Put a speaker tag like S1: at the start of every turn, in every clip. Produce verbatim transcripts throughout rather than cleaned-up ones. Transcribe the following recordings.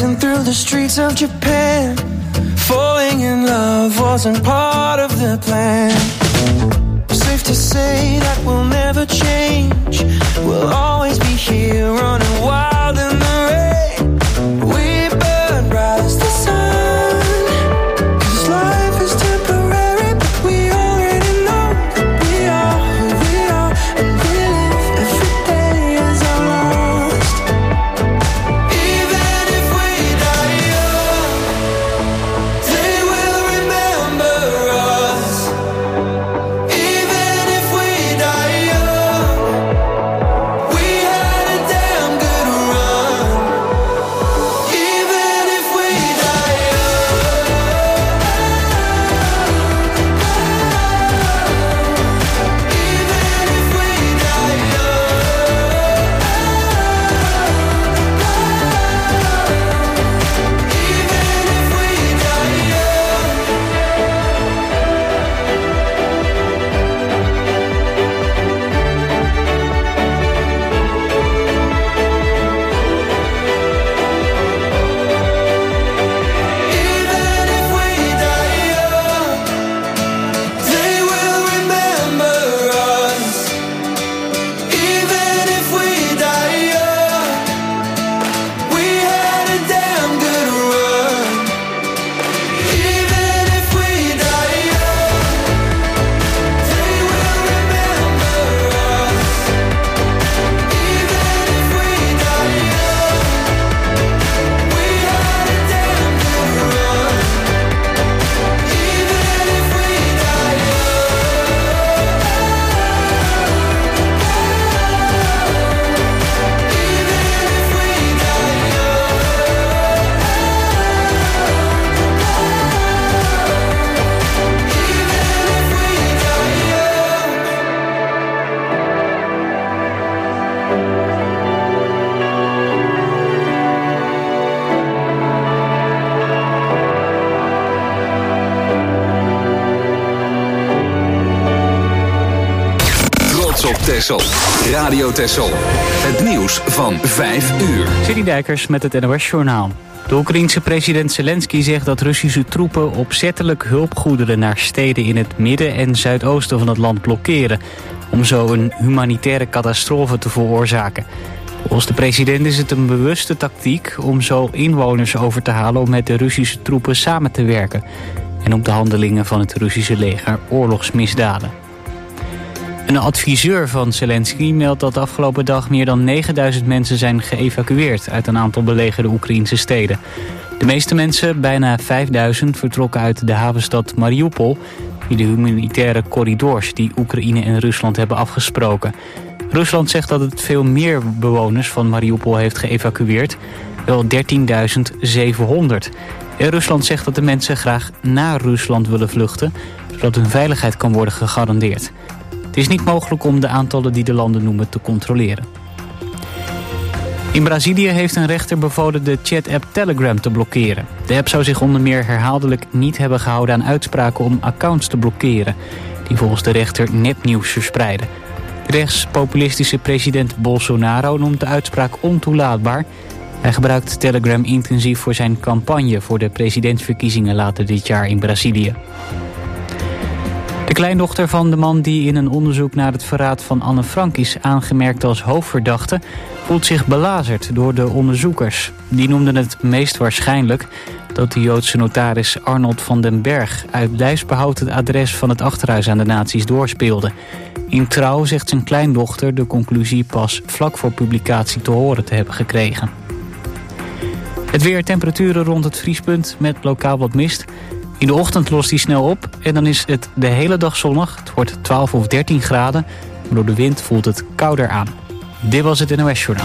S1: dancing through the streets of Japan. Falling in love wasn't part of the plan. Safe to say that we'll never change. We'll always be here running wild in the rain. We burn bright as the sun. 'Cause life is temporary, but we already know that we are who we are. And we live every day as our last. Even if we die young, they will remember us. Even if we die young, we had a damn good run. Even if we die young, even if we die young, even if we die young. Even if we die young, they will remember us. Even if we die young, we had a damn good run. Even if we die young, they will remember us. Even if we die young, we had a damn good run. Even if we die
S2: Trots op Texel. Radio Texel. Het nieuws van vijf uur.
S3: City Dijkers met het N O S-journaal. De Oekraïense president Zelensky zegt dat Russische troepen opzettelijk hulpgoederen naar steden in het midden en zuidoosten van het land blokkeren, om zo een humanitaire catastrofe te veroorzaken. Volgens de president is het een bewuste tactiek om zo inwoners over te halen om met de Russische troepen samen te werken en om de handelingen van het Russische leger oorlogsmisdaden. Een adviseur van Zelensky meldt dat de afgelopen dag meer dan negenduizend mensen zijn geëvacueerd uit een aantal belegerde Oekraïnse steden. De meeste mensen, bijna vijfduizend, vertrokken uit de havenstad Mariupol via de humanitaire corridors die Oekraïne en Rusland hebben afgesproken. Rusland zegt dat het veel meer bewoners van Mariupol heeft geëvacueerd, wel dertienduizend zevenhonderd. En Rusland zegt dat de mensen graag naar Rusland willen vluchten, zodat hun veiligheid kan worden gegarandeerd. Het is niet mogelijk om de aantallen die de landen noemen te controleren. In Brazilië heeft een rechter bevolen de chat-app Telegram te blokkeren. De app zou zich onder meer herhaaldelijk niet hebben gehouden aan uitspraken om accounts te blokkeren, die volgens de rechter nepnieuws verspreiden. De rechtspopulistische president Bolsonaro noemt de uitspraak ontoelaatbaar. Hij gebruikt Telegram intensief voor zijn campagne voor de presidentsverkiezingen later dit jaar in Brazilië. De kleindochter van de man die in een onderzoek naar het verraad van Anne Frank is aangemerkt als hoofdverdachte, voelt zich belazerd door de onderzoekers. Die noemden het meest waarschijnlijk dat de Joodse notaris Arnold van den Berg uit lijfsbehoud het adres van het achterhuis aan de nazi's doorspeelde. In Trouw zegt zijn kleindochter de conclusie pas vlak voor publicatie te horen te hebben gekregen. Het weer, temperaturen rond het vriespunt met lokaal wat mist. In de ochtend lost die snel op en dan is het de hele dag zonnig. Het wordt twaalf of dertien graden, maar door de wind voelt het kouder aan. Dit was het N O S-journaal.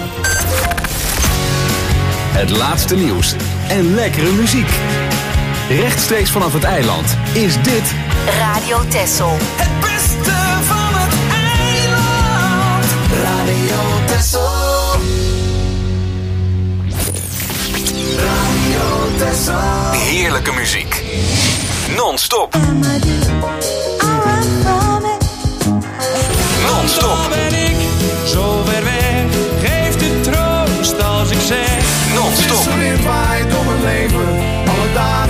S2: Het laatste nieuws en lekkere muziek. Rechtstreeks vanaf het eiland is dit
S4: Radio Texel.
S1: Het beste van het eiland. Radio Texel. Radio Texel.
S2: heerlijke muziek. Non-stop. Non-stop.
S5: Ben ik zo ver weg, geeft het troost als ik zeg.
S2: Non-stop.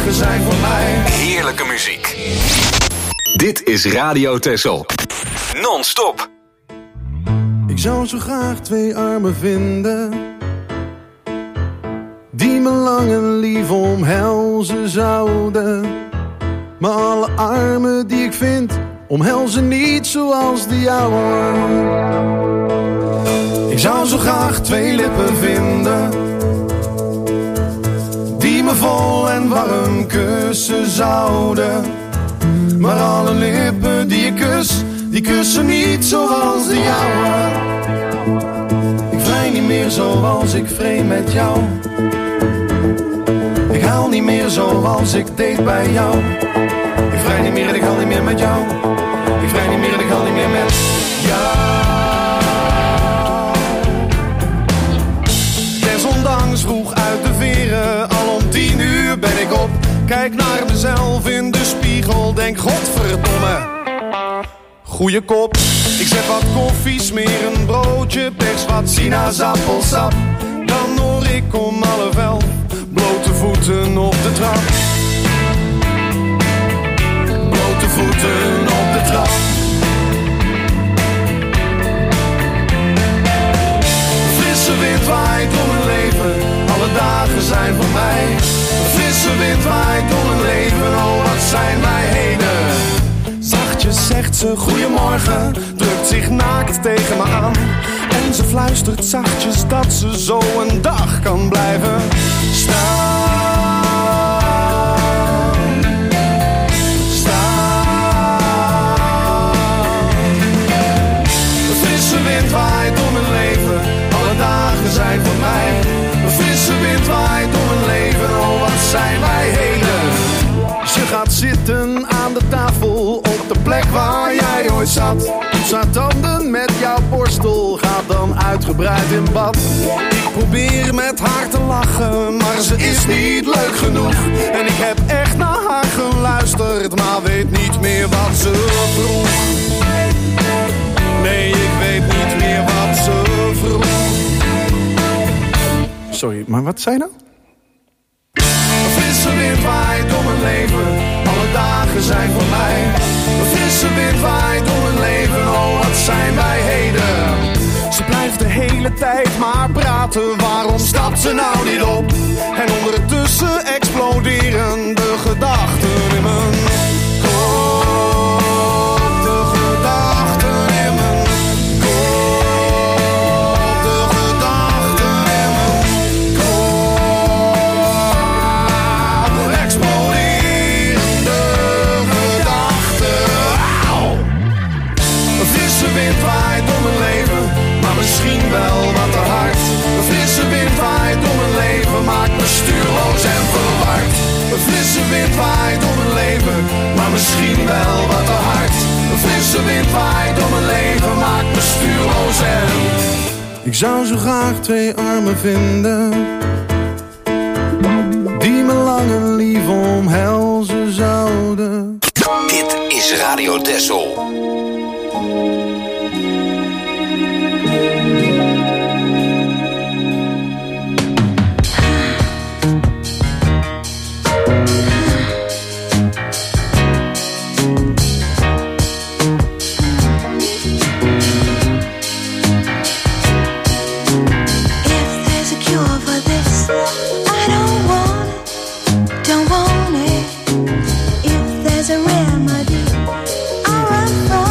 S1: dagen zijn voor mij.
S2: Heerlijke muziek. Dit is Radio Texel. Non-stop.
S5: Ik zou zo graag twee armen vinden die me lang en lief omhelzen zouden. Maar alle armen die ik vind omhelzen niet zoals de jouwe. Ik zou zo graag twee lippen vinden die me vol en warm kussen zouden. Maar alle lippen die ik kus, die kussen niet zoals de jouwe. Ik vrij niet meer zoals ik vreemd met jou. Ik haal niet meer zoals ik deed bij jou. Ik vrij niet meer en ik haal niet meer met jou. Ik vrij niet meer en ik haal niet meer met jou. Desondanks vroeg uit de veren, al om tien uur ben ik op. Kijk naar mezelf in de spiegel, denk godverdomme. Goeie kop, ik zet wat koffie, smeer een broodje, pers wat sinaasappelsap. Dan hoor ik om half elf, blote voeten op de trap. Blote voeten op de trap. Frisse wind waait door mijn leven, alle dagen zijn voor mij. Frisse wind waait door mijn leven, oh wat zijn wij heden. Zachtjes zegt ze goeiemorgen, drukt zich naakt tegen me aan. En ze fluistert zachtjes dat ze zo een dag kan blijven staan. Staan. De frisse wind waait door mijn leven, alle dagen zijn voor mij. De frisse wind waait door mijn leven, oh wat zijn wij heden. Ze gaat zitten aan de tafel op de plek waar jij ooit zat. Poets haar tanden met jouw borstel, gaat dan uitgebreid in bad. Ik probeer met haar te lachen, maar ze is niet leuk genoeg. En ik heb echt naar haar geluisterd, maar weet niet meer wat ze vroeg. Nee, ik weet niet meer wat ze vroeg. Sorry, maar wat zei je nou? Een frisse wind waait door mijn leven, alle dagen zijn voor mij. Een frisse wind waait door mijn leven, oh wat zijn wij heden. Ze blijft de hele tijd maar praten, waarom stapt ze nou niet op? En ondertussen exploderen de gedachten in mijn kop. De gedachten in mijn kop. De gedachten in mijn kop. Exploderende gedachten. Auw. Een frisse wind waait door mijn leven, maar misschien wel wat te hard. Een frisse wind waait door mijn leven, maakt me stuurloos en verward. Een frisse wind waait door mijn leven, maar misschien wel wat te hard. Een frisse wind waait door mijn leven, maakt me stuurloos en... Ik zou zo graag twee armen vinden die me lang en lief omhelzen zouden.
S2: Dit is Radio Texel.
S6: Don't want it. If there's a remedy, I'll run from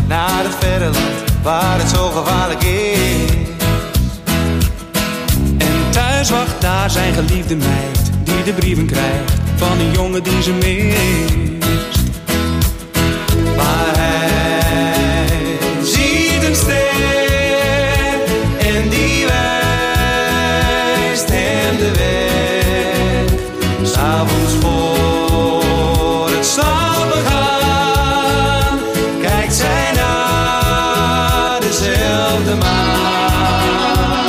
S1: naar het verre land waar het zo gevaarlijk is.
S6: En thuis wacht daar zijn geliefde meid, die de brieven krijgt van een jongen die ze mist.
S1: Maar hij ziet een ster en die wijst hem de weg. 'S Avonds voor het slapen gaan kijkt zij naar dezelfde maan.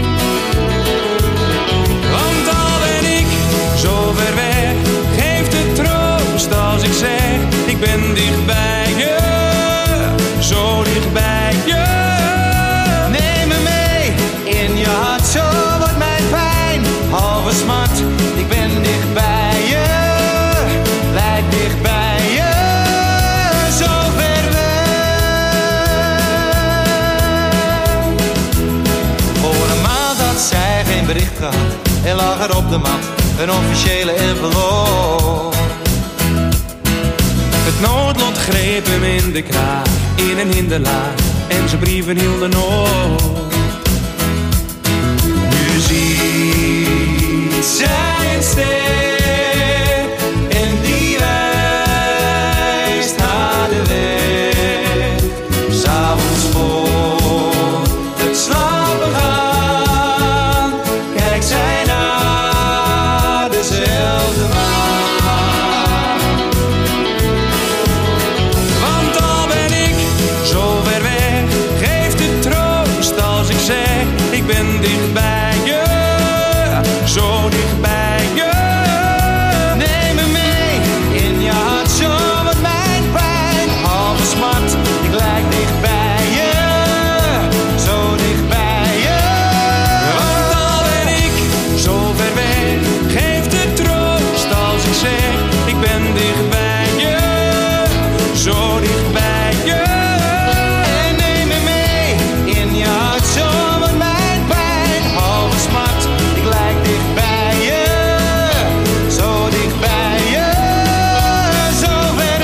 S1: Want al ben ik zo ver weg, geeft het troost als ik zeg: ik ben dicht bij je, zo dicht bij je. Neem me mee in je hart, zo wordt mijn pijn halve smart. Ik ben dicht bij je, blijf dicht bij je, zo ver weg. Voor een maand had zij geen bericht gehad en lag er op de mat een officiële envelop.
S6: Het noodlot greep hem in de kraag, in een hinderlaag, en zijn brieven hielden op.
S1: Nu ziet zij een ster en die wijst haar de weg. 'S Avonds voor het slapen gaan kijkt zij naar dezelfde maan.
S6: Want al ben ik zo ver weg, geeft het troost als ik zeg: ik ben dicht bij je, zo dicht bij je.
S1: Neem me mee in je hart, zo wordt mijn pijn halve smart. Ik lijk dicht bij je, zo dicht bij je.
S6: Want al ben ik zo ver weg, geeft het troost als ik zeg: ik ben dicht bij je, zo dicht bij je.
S1: En neem me mee in je hart, zo wordt mijn pijn halve smart. Ik lijk dicht bij je, zo dicht bij je, zo ver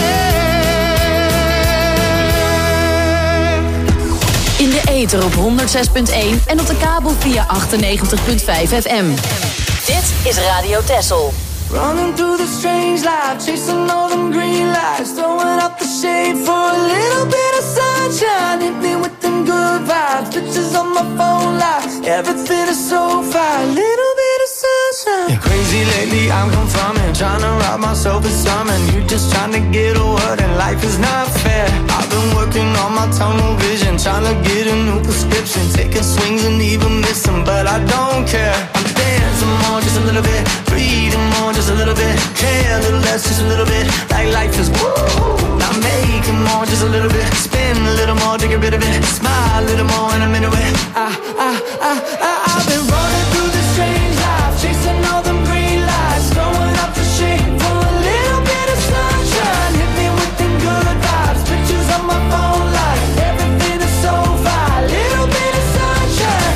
S1: weg.
S7: In de ether op honderd zes punt één en op de kabel via achtennegentig punt vijf F M.
S4: Dit is Radio Texel.
S1: Running through the strange life, chasing all them green lights, throwing up the shade for a little bit of sunshine. Hit me with them good vibes, pictures on my phone life. Everything is so fine, little bit of sunshine. Yeah, crazy lately, I'm confirming, trying to rob myself of something. You just trying to get a word and life is not fair. I've been working on my tunnel vision, trying to get a new prescription, taking swings and even missing, but I don't care. I'm dancing more, just a little bit, breathing more, just a little bit, care a little less, just a little bit, like life is woo. Now making more, just a little bit, spin a little more to get rid of it, smile a little more and I'm into it. I, I, I, I, I've been running through this strange life, chasing all them green lights, throwing up the shade for a little bit of sunshine. Hit me with them good vibes, pictures on my phone light, everything is so fine, little bit of sunshine.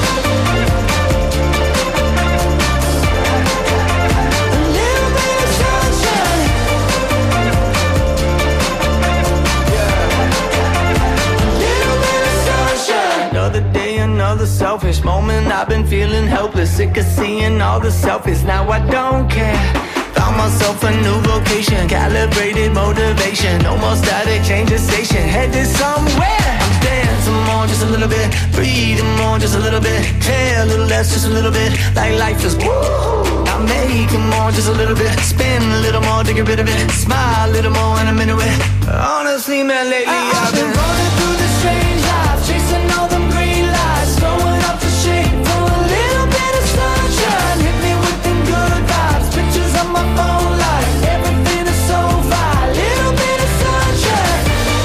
S1: Another day, another selfish moment. I've been feeling helpless, sick of seeing all the selfies. Now I don't care. Found myself a new vocation, calibrated motivation. No more static, change the station, headed somewhere. I'm dancing more, just a little bit, breathing more, just a little bit, care a little less, just a little bit, like life is woo. I'm making more, just a little bit, spin a little more to get rid of it, smile a little more and I'm into it. Honestly, man, lately I, I've been running through this strange life, chasing all them green lights, throwing up the shade for a little bit of sunshine. Hit me with them good vibes, pictures on my phone light, everything is so fine, little bit of sunshine.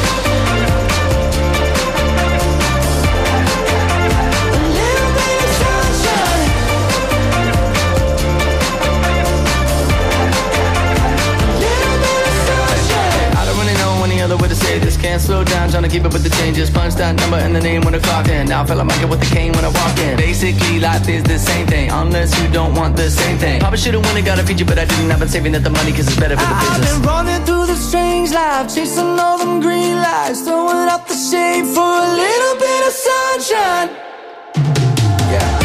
S1: A little bit of sunshine. A little bit of sunshine. I don't really know any other way to say this. Can't slow down, trying to keep up with the changes. Punch that number in the name when I clock in. Now I feel like I get with the cane when I walk in. They
S8: Basically, life is the same thing, unless you don't want the same thing. Papa should've won and got a feature, but I didn't. I've been saving up the money cause it's better for the business.
S1: I've been running through the strange life, chasing all them green lights, throwing out the shade for a little bit of sunshine. Yeah.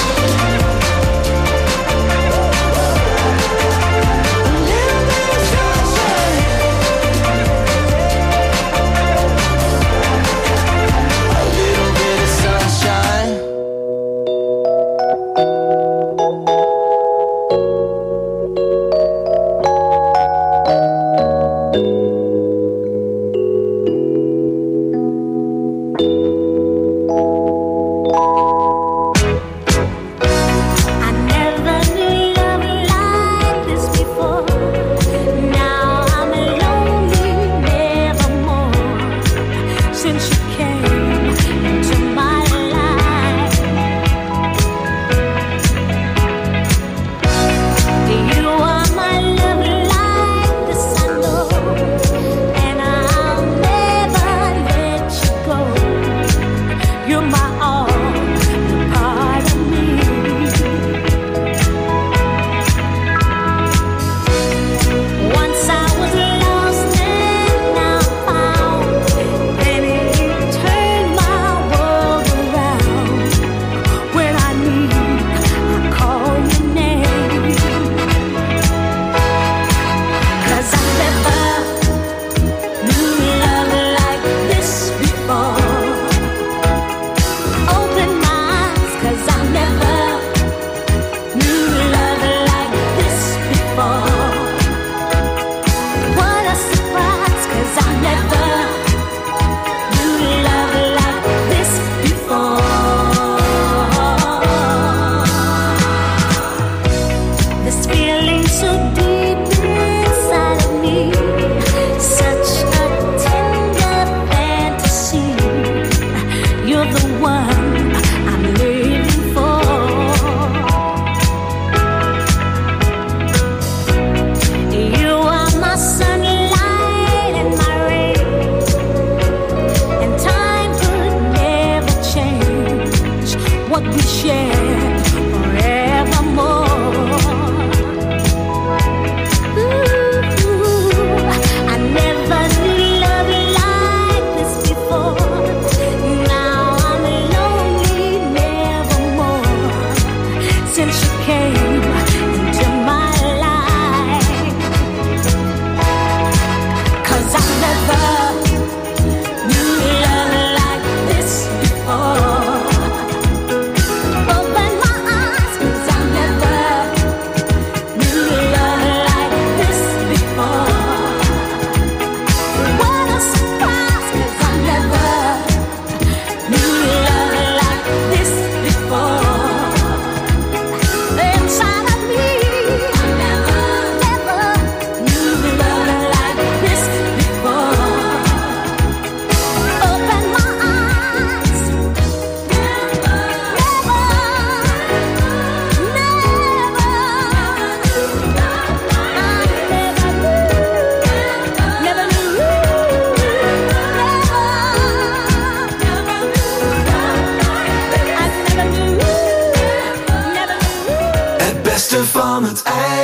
S1: Van het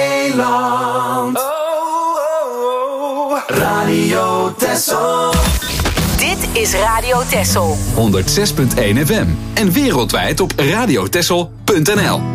S1: eiland. Oh, oh, oh. Radio Texel.
S4: Dit is Radio Texel.
S2: honderd zes punt één F M. En wereldwijd op radiotexel punt n l.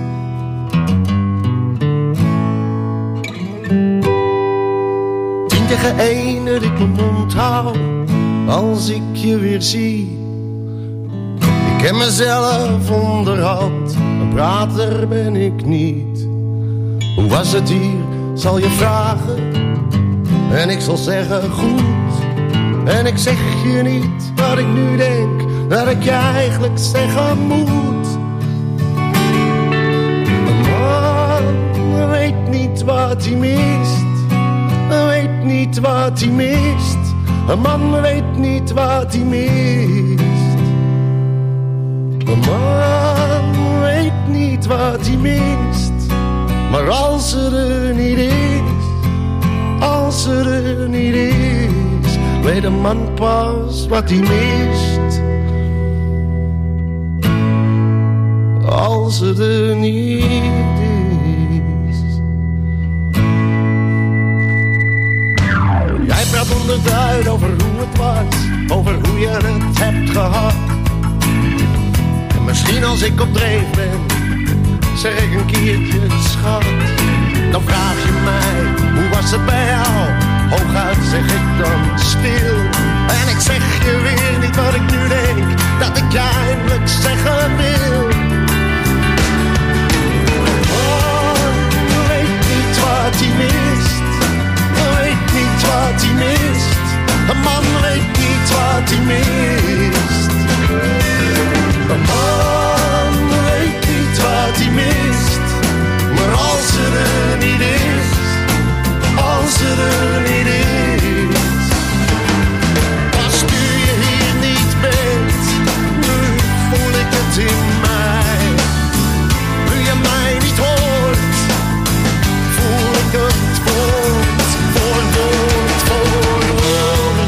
S9: Tien tegen één dat ik mijn mond hou als ik je weer zie. Ik ken mezelf onderhand, een prater ben ik niet. Hoe was het hier, zal je vragen. En ik zal zeggen goed. En ik zeg je niet wat ik nu denk, dat ik je eigenlijk zeggen moet. Een man weet niet wat hij mist. Weet niet wat hij mist. Een man weet niet wat hij mist. Een man weet niet wat hij mist. Maar als ze er niet is, als ze er niet is, weet een man pas wat hij mist. als ze er niet is. Jij praat onderduid over hoe het was, over hoe je het hebt gehad. En misschien als ik op dreef ben, zeg ik een keertje schat. Dan vraag je mij, hoe was het bij jou? Hooguit zeg ik dan stil. En ik zeg je weer niet wat ik nu denk, dat ik je eindelijk zeggen wil. Oh, je weet niet wat hij mist. Je weet niet wat hij mist. Een man weet niet wat hij mist. Een man weet niet wat hij mist. Maar als ze er niet is, als ze er niet is, als u je hier niet bent, nu voel ik het in mij. Nu je mij niet hoort, voel ik het woord voor woord voor woord.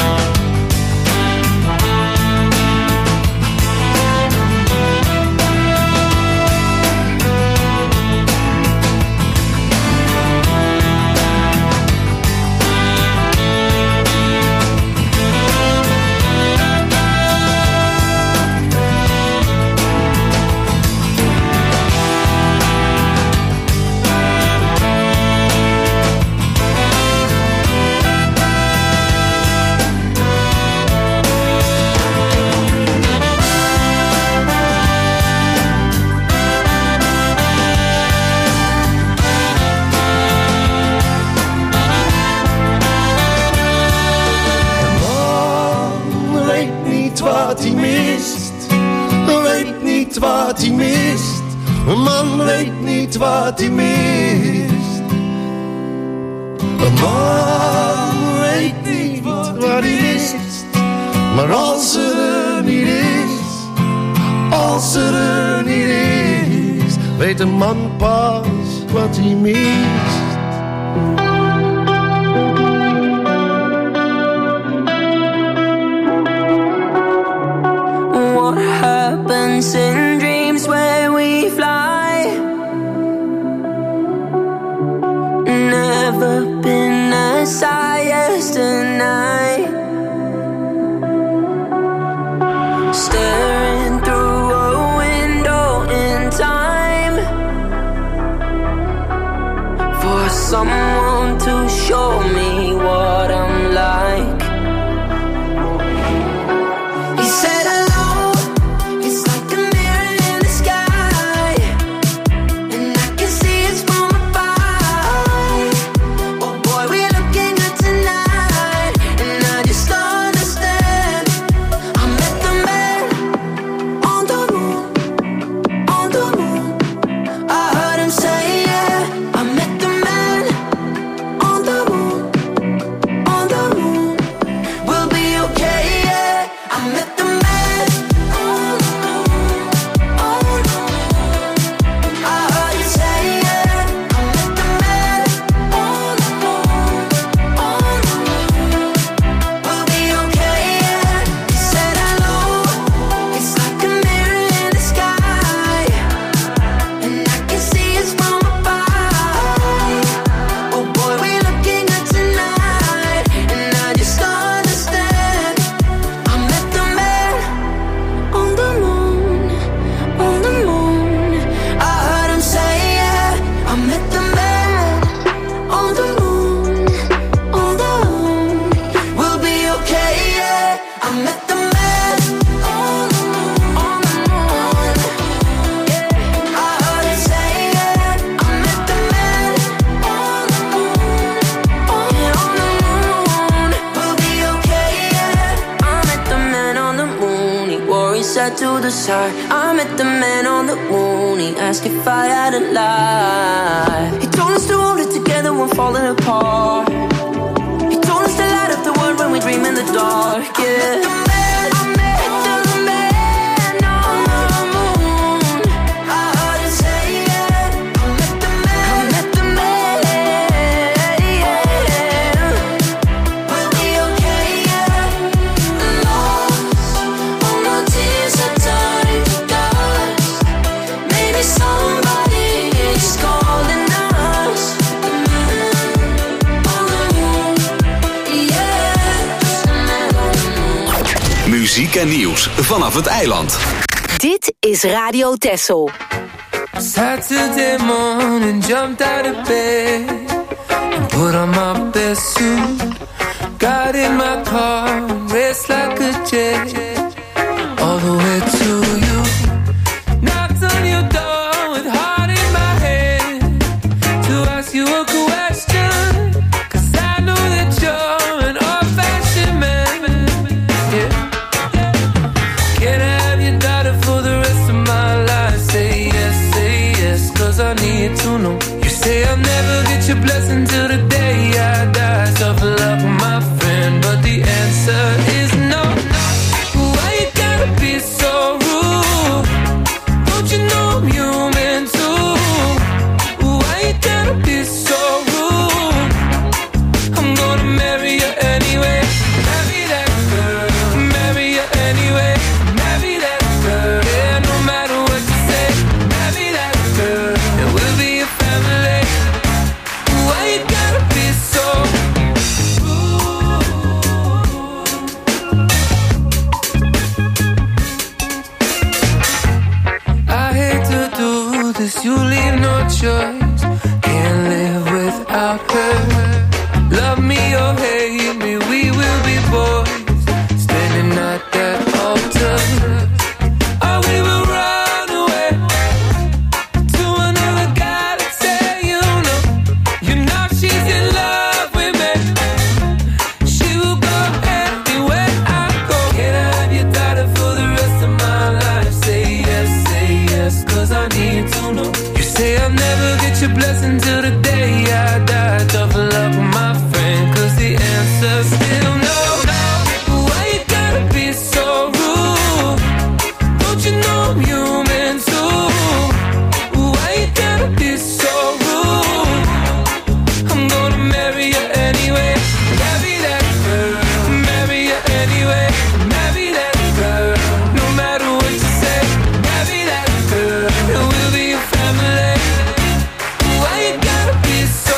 S9: Wat hij mist, weet niet wat hij mist. Een man weet niet wat hij mist. Een man weet niet wat hij mist. Maar als ze er niet is, als ze er niet is, weet een man pas wat hij mist.
S10: In dreams where we fly, never been as high as tonight. Staring through a window in time for someone to show me what I'm like. He said hello, it's like a mirror in the sky, and I can see it's from above. Oh boy, we're looking good tonight, and I just understand. I met the man on the moon, on the moon. I heard him say, yeah, I met the man on the moon, on the moon. We'll be okay, yeah. I met the man on the moon, on the moon. I heard you say, yeah, I met the man on the moon, on the moon. We'll be okay, yeah. He said hello, it's like a mirror in the sky, and I can see it's from above. Oh boy, we're looking good tonight, and I just understand. I met the man on the moon, on the moon. I heard him say, yeah, I met the man on the moon, on the moon. We'll be okay, yeah. I met the man on the moon, on the moon. Yeah, I heard him say, yeah, I met the man on the moon, on, yeah, on the moon. We'll be okay, yeah. I met the man on the moon. He wore his hat to the side. I met the man on the moon. He asked if I had a lie. He told us to hold it together when falling apart. He told us to light up the world when we dream in the dark. Yeah. I met the man on the moon. I heard him say, yeah, I met the man. I met the man. Yeah. We'll be okay, yeah. Lost, all my tears are turning to dust. Maybe
S2: muziek en nieuws vanaf het eiland.
S4: Dit is Radio Texel.
S11: Saturday morning, jumped out of bed and put on my best suit. Got in my car, raced like a jet all the way to you. Knocked on your door with heart in my head to ask you a question, 'cause I know that you're an old-fashioned man. Yeah. Can I have your daughter for the rest of my life? Say yes, say yes, 'cause I need to know. You say I'll never get your blessing till the day I die. Tough luck, my friend, but the answer is no. Why you gotta be so rude? Don't you know I'm human too? Why you gotta be so rude? I'm gonna marry you anyway. Marry that girl, marry you anyway. Marry that girl, yeah, no matter what you say. Marry that girl, and we'll be a family. Why you gotta be so rude? I hate to do this, you leave no choice. Can't live without her. Love me or hate me, we will be boys, standing at that altar. Or we will run away to another guy that say you know. You know she's in love with me. She will go anywhere I go. Can I have your daughter for the rest of my life? Say yes, say yes, 'cause I need to know. You say I'll never get your blessing till the day I die. Tough luck, my friend, 'cause the answer's still no. Why you gotta be so rude? Don't you know I'm human too? Why you gotta be so rude? I'm gonna marry you anyway. Marry that girl, marry you anyway. Marry that girl, no matter what you say. Marry that girl, and we'll be a family. Why you gotta be so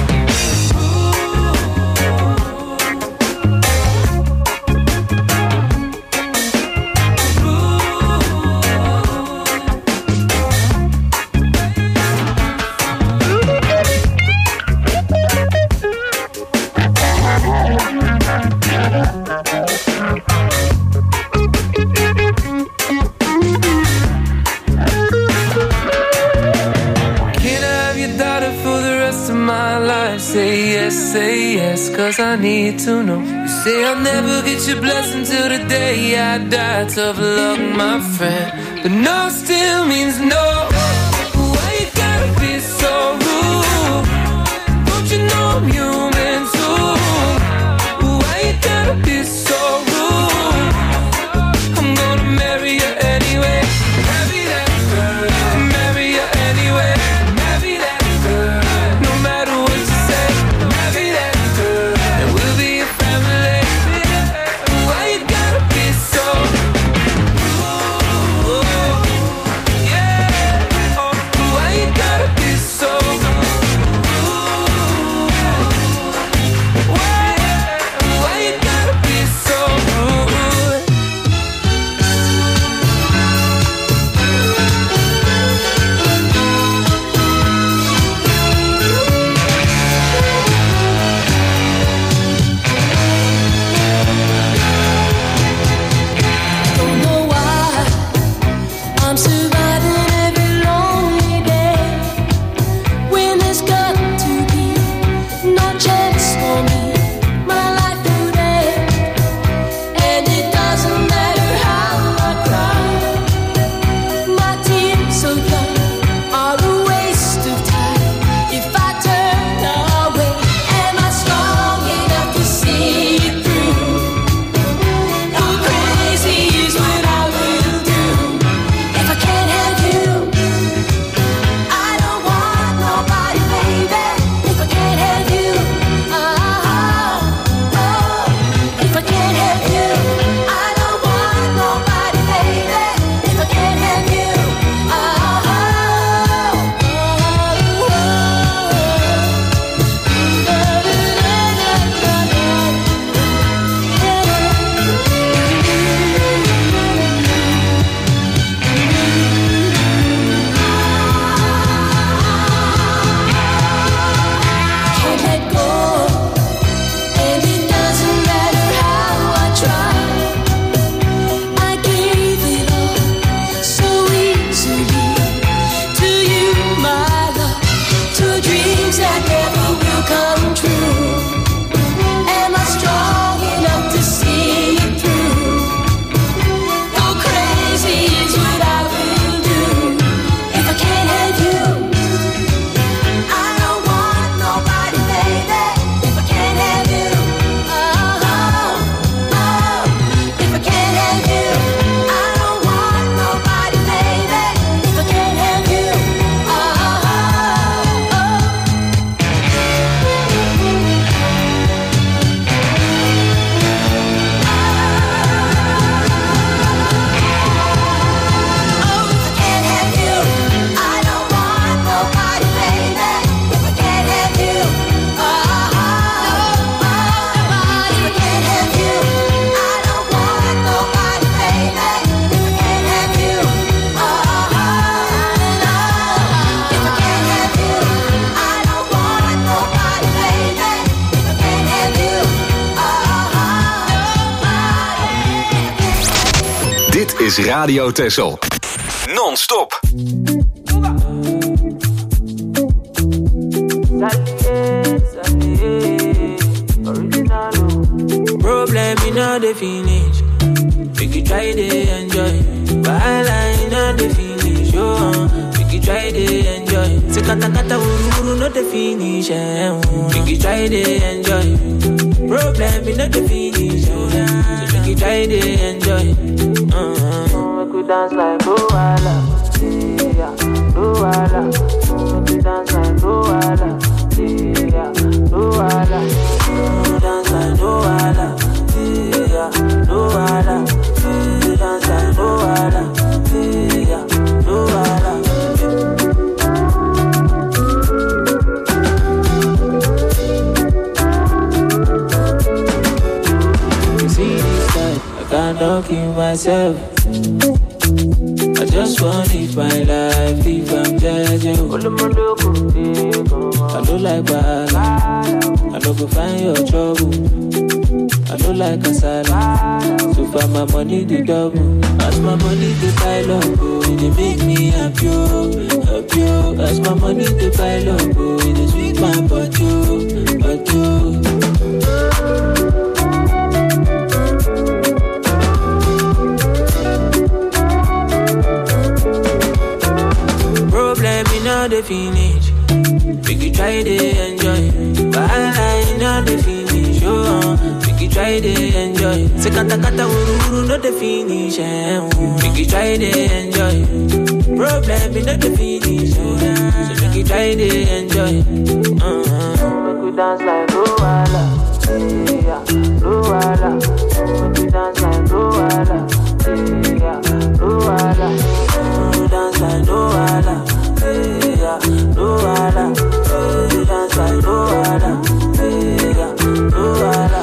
S11: Can I have your daughter for the rest of my life? Say yes, say yes, 'cause I need to know. You say I'll never get your blessing till the day I die. Tough luck, my friend, but no still means no. Why you gotta be so rude? Don't you know I'm human too? Why you gotta be so rude? I'm gonna marry you anyway. Marry that girl, marry you anyway. Marry that girl, no matter what you say. Marry that girl, and we'll be a family. Why you gotta be so rude? Yeah.
S2: Radio Texel. Non-stop.
S12: Problem in all the finish. Make you try to enjoy. Wahala in all the finish. Oh, make you try to enjoy. Se kata kata uru uru no the finish. Make you try to enjoy. Problem in all the finish. Oh, so make you try to enjoy. Uh-huh. Make you dance like Luala. Yeah, Luala. Make you dance like Luala. Yeah, Luala. Dance like Luala. Yeah, Luala. Dance like Luala. Yeah, Luala. You see this life, I cannot keep myself. I just want to live my life, if I'm judging. I don't like bad, I don't go find your trouble. I don't like kasala, so far my money the double. As my money the pile up, oh, it make me happy, happy. As my money the pile up, oh, it sweet my butt, you, butt you. Problem in all the finish. Make you try to enjoy. Wahala in all the finish. Oh, make you try to enjoy. Se kata kata uru uru no the finish. Make you try to enjoy. Problem in all the finish. Oh, so make you try to enjoy. Uh-huh. Make you dance like Luala. Yeah, Luala. Make you dance like Luala. Yeah, Luala. Dance like Luala. Yeah, Luala. Dance like Luala. Yeah, Luala.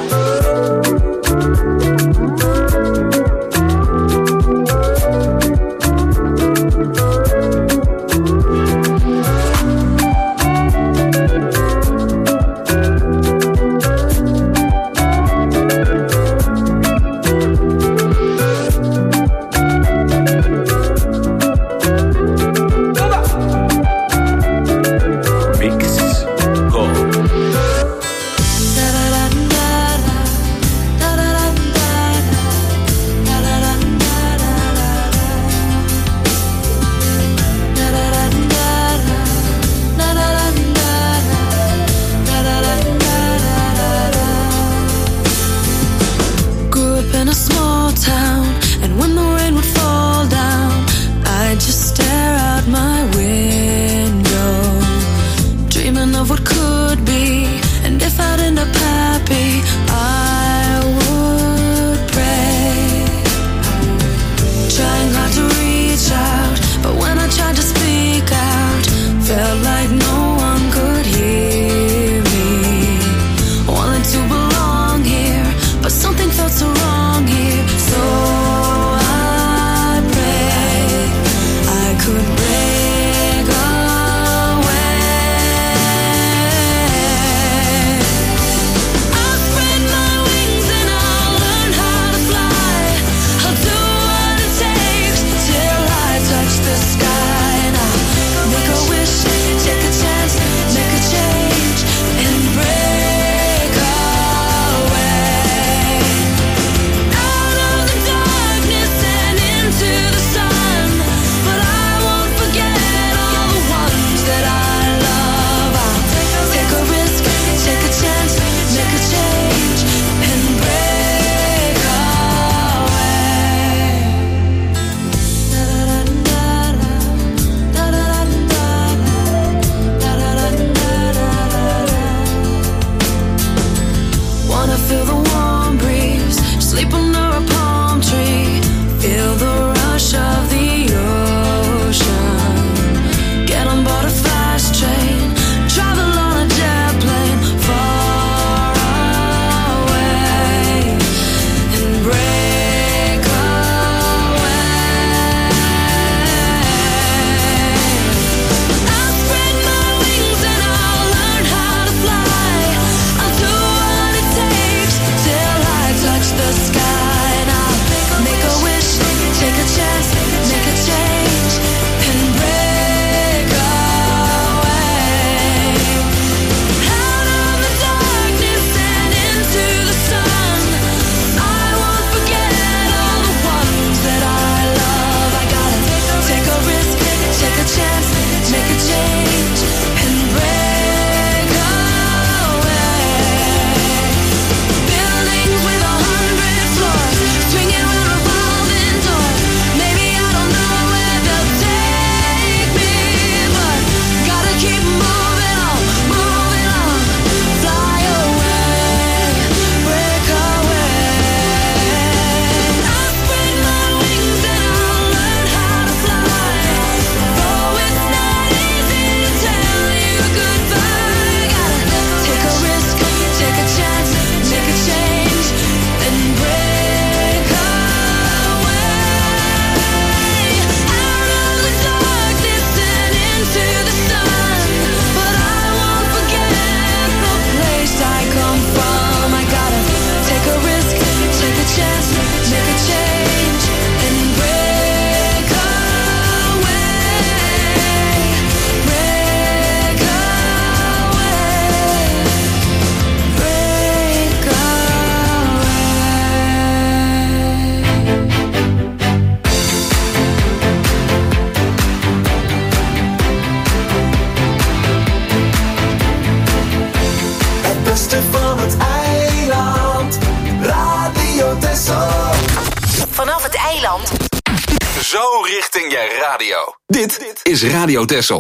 S2: Zo richting je radio. Dit is Radio Texel.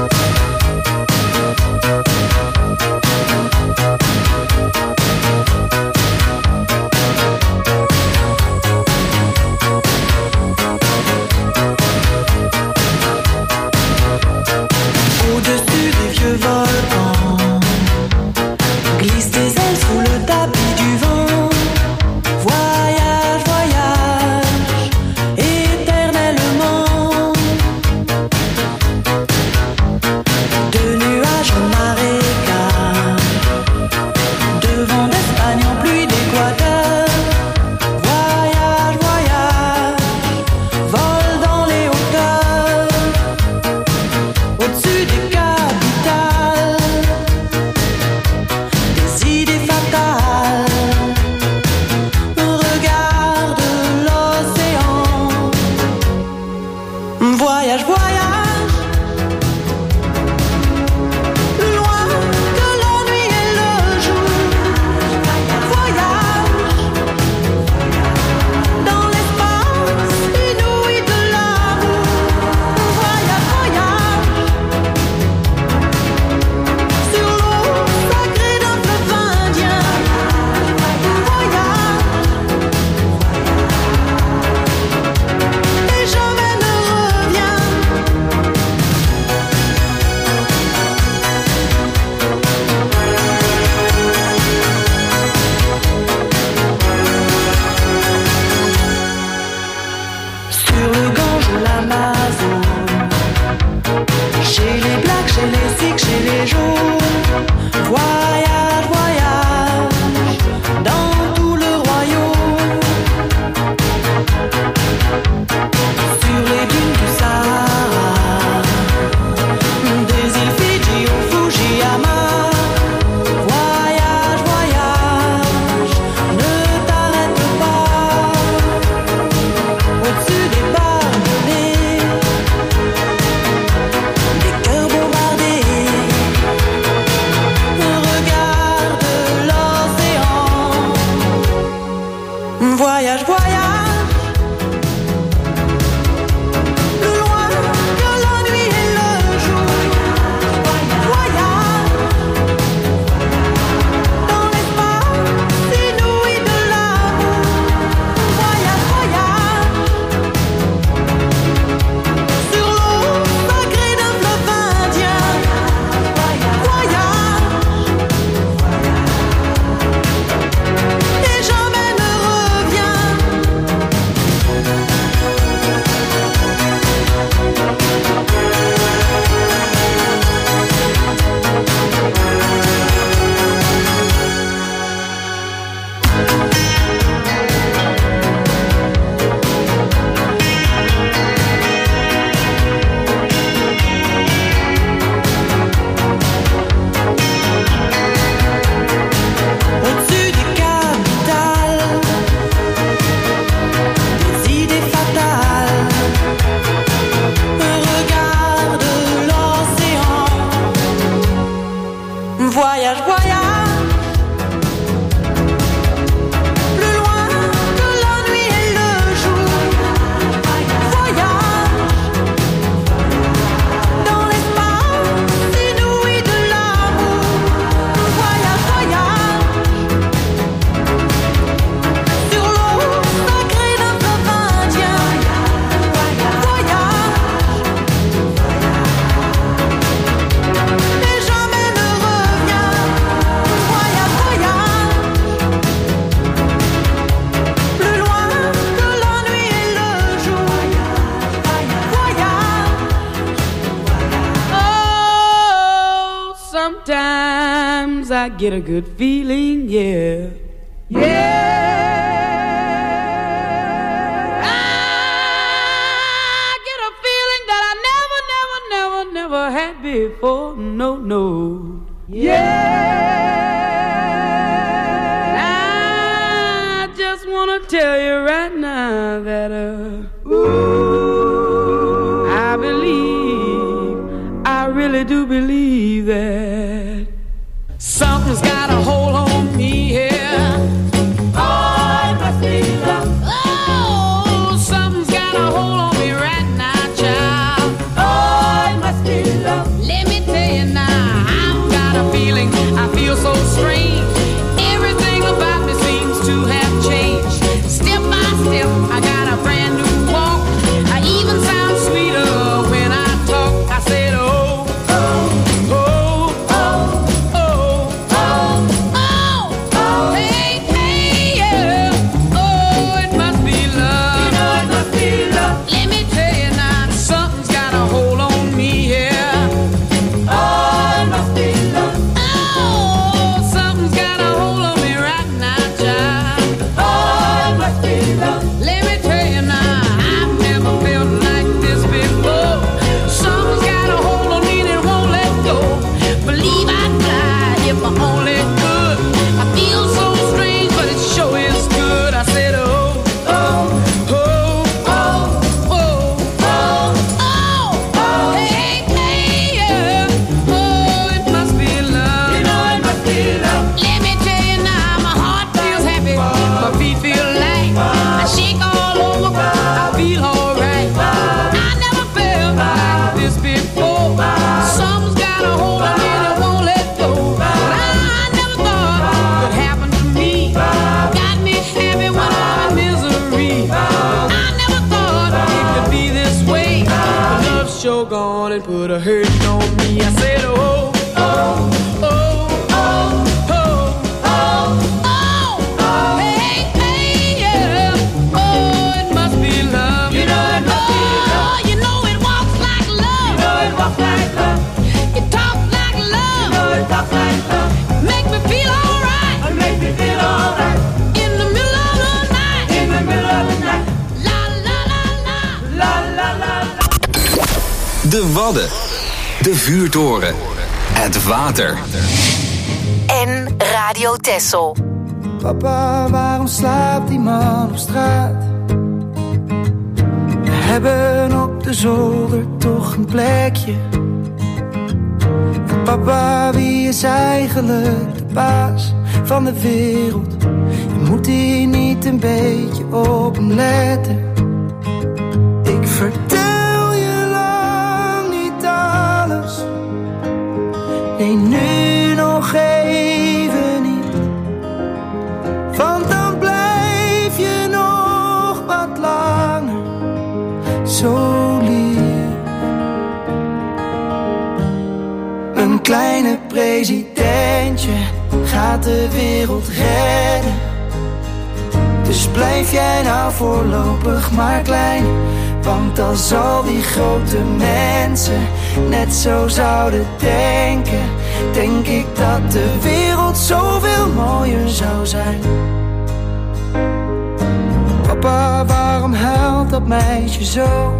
S10: Au-dessus des vieux volcans, glisse des ailes sous le tapis du vent. Voyage, voyage, éternellement. De nuages en marécage, de vent d'Espagne en pluie d'Équateur. Voyage, voyage, vol dans les hauteurs. Au-dessus des capitales, des idées fatales. Regarde l'océan. Voyage, voyage, plus loin que la nuit et le jour. Voyage dans l'espace inouï de l'amour. Voyage, voyage sur l'eau sacrée d'un fleuve indien. Voyage et jamais ne revient. Sur le Gange ou l'Amazone, chez les Blacks, chez les Sikhs, chez les Jaunes. Voyage, voyage dans tout le royaume. Sur les dunes du Sahara, des îles Fidji au Fujiyama. Voyage, voyage, ne t'arrête pas. Au-dessus des barbelés, des cœurs bombardés. Regarde l'océan. Voyage, voyage, plus loin que la nuit et le jour. Voyage dans l'espace inouï de l'amour. Voyage, voyage sur l'eau sacrée d'un fleuve indien. Voyage et jamais ne revient. Au-dessus des capitales, des idées fatales. Regarde l'océan. Voyage, voyage, plus loin que la nuit et le jour. Voyage dans l'espace inouï de l'amour. Voyage, voyage sur l'eau sacrée d'un fleuve indien. Voyage et jamais ne revient. Voyage, voyage, plus loin que la nuit et le jour. Voyage.
S12: Oh, sometimes I get a good feeling, yeah. Yeah. I get a feeling that I never, never, never, never had before. No, no. Yeah. I just wanna tell you right now that uh, ooh, I believe, I really do believe that something's got a hold on me here. Oh, it must be love. Oh, something's got a hold on me right I heard you know me. I said, oh, oh, oh, oh, oh, oh, oh, oh, hey, hey, yeah. Oh, it must be love. You know it must be love. You know it walks like love. You know it walks like love. It talks like love. You know it talks like love. Make me feel alright. It makes me feel alright. In the middle of the night. In the middle of the night. La la la la. La la la la.
S2: De Wadden. De Vuurtoren. Het water.
S4: En Radio Texel.
S1: Papa, waarom slaapt die man op straat? We hebben op de zolder toch een plekje. En papa, wie is eigenlijk de baas van de wereld? Je moet hier niet een beetje op hem letten. Ik vertel je lang niet alles. Nee, nu nog even niet. Want dan blijf je nog wat langer zo lief. Een kleine presidentje gaat de wereld redden. Dus blijf jij nou voorlopig maar klein. Want als al die grote mensen net zo zouden denken, denk ik dat de wereld zoveel mooier zou zijn. Papa, waarom huilt dat meisje zo?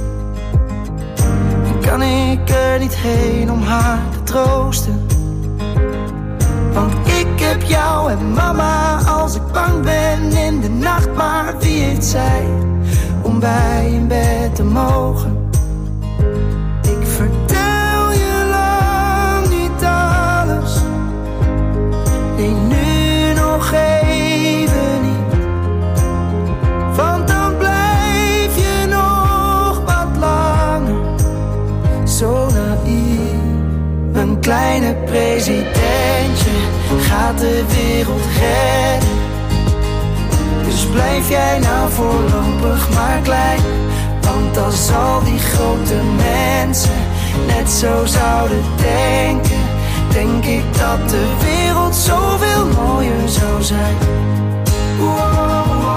S1: En kan ik er niet heen om haar te troosten? Want ik heb jou en mama als ik bang ben in de nacht. Maar wie heeft zij om bij in bed te mogen? Ik vertel je lang niet alles. Nee, nu nog even niet. Want dan blijf je nog wat langer zo naïef. Een kleine presidentje gaat de wereld redden. Dus blijf jij nou voorlopig maar klein. Want als al die grote mensen net zo zouden denken, denk ik dat de wereld zoveel mooier zou zijn. Wow.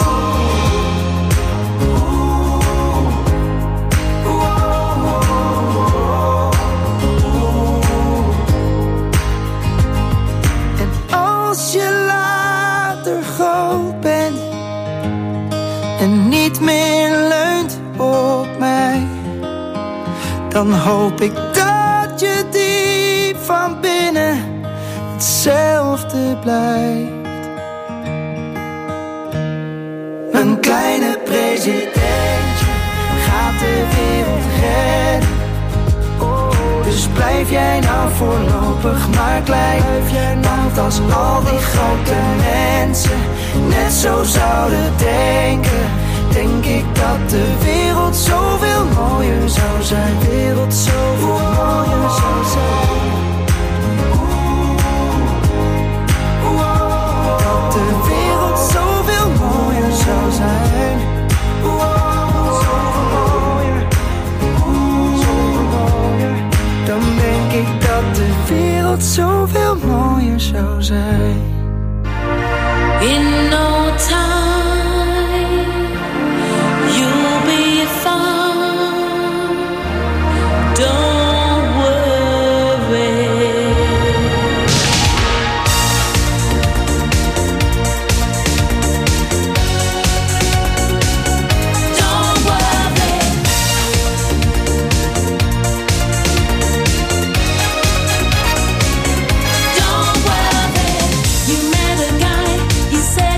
S1: Als je later groot bent en niet meer leunt op mij, dan hoop ik dat je diep van binnen hetzelfde blijft. Een kleine presidentje gaat de wereld redden. Dus blijf jij nou voorlopig maar klein. Want als al die grote mensen net zo zouden denken, denk ik dat de wereld zoveel mooier zou zijn. De wereld zoveel mooier zou zijn. Dat de wereld zoveel mooier zou zijn. Zoveel mooier. Zoveel mooier. Dan denk ik dat de wereld zoveel mooier zou zijn.
S10: In no time you'll be fine. Don't worry. Don't worry. Don't worry. You met a guy, he said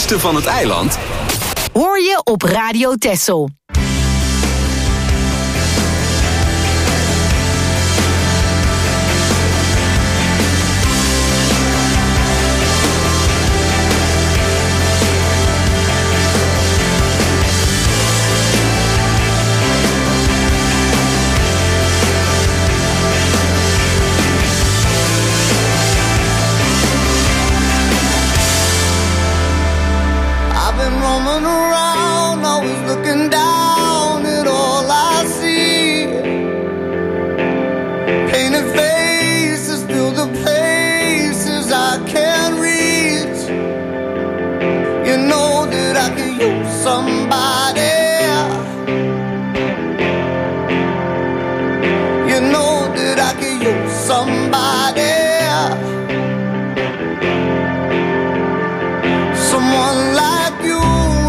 S2: mooiste van het eiland
S4: hoor je op Radio Texel.
S10: Roaming around, always looking down at all I see. Painted faces fill the places I can't reach. You know that I could use somebody. You know that I could use somebody. Someone like you.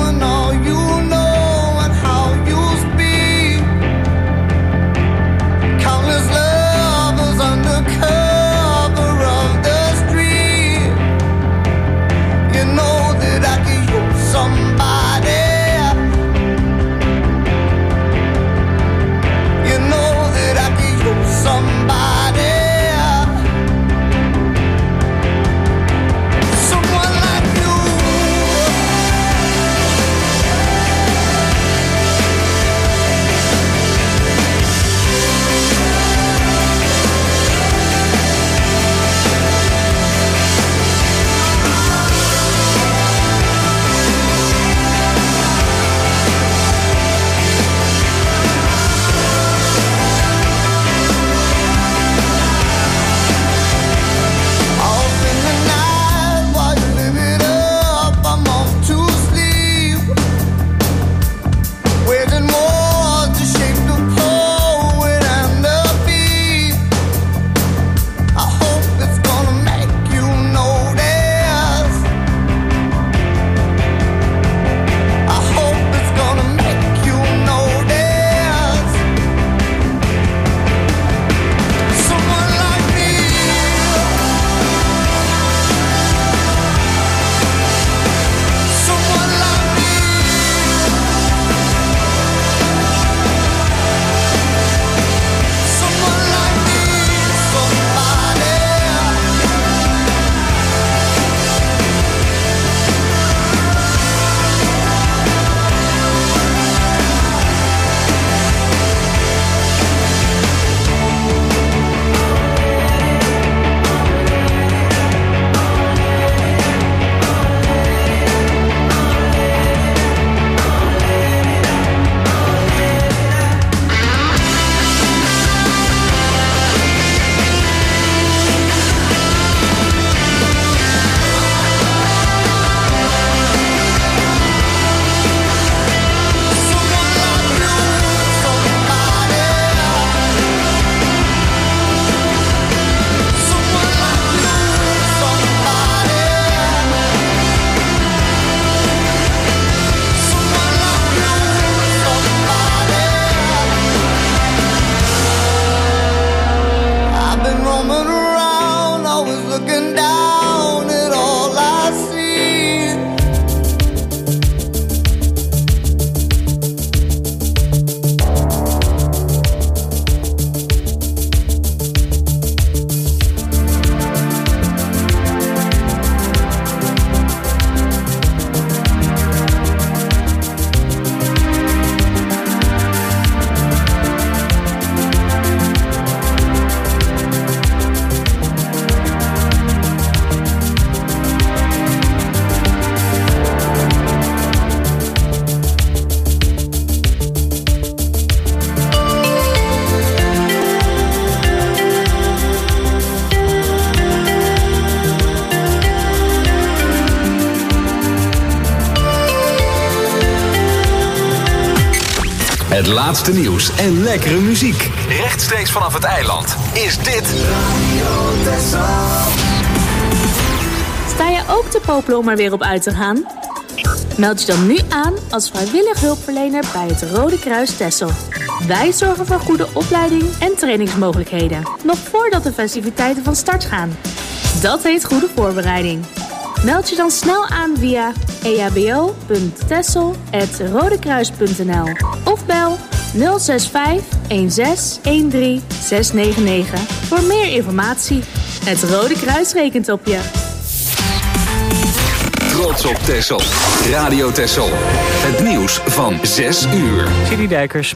S2: Het laatste nieuws en lekkere muziek. Rechtstreeks vanaf het eiland is dit Radio Texel.
S13: Sta je ook te popelen om er weer op uit te gaan? Meld je dan nu aan als vrijwillig hulpverlener bij het Rode Kruis Texel. Wij zorgen voor goede opleiding en trainingsmogelijkheden. Nog voordat de festiviteiten van start gaan. Dat heet goede voorbereiding. Meld je dan snel aan via e h b o punt texel apenstaartje rodekruis punt n l of bel nul zes vijf een zes een drie zes negen negen voor meer informatie. Het Rode Kruis rekent op je.
S2: Trots op Texel. Radio Texel. Het nieuws van zes uur.
S3: City Dijkers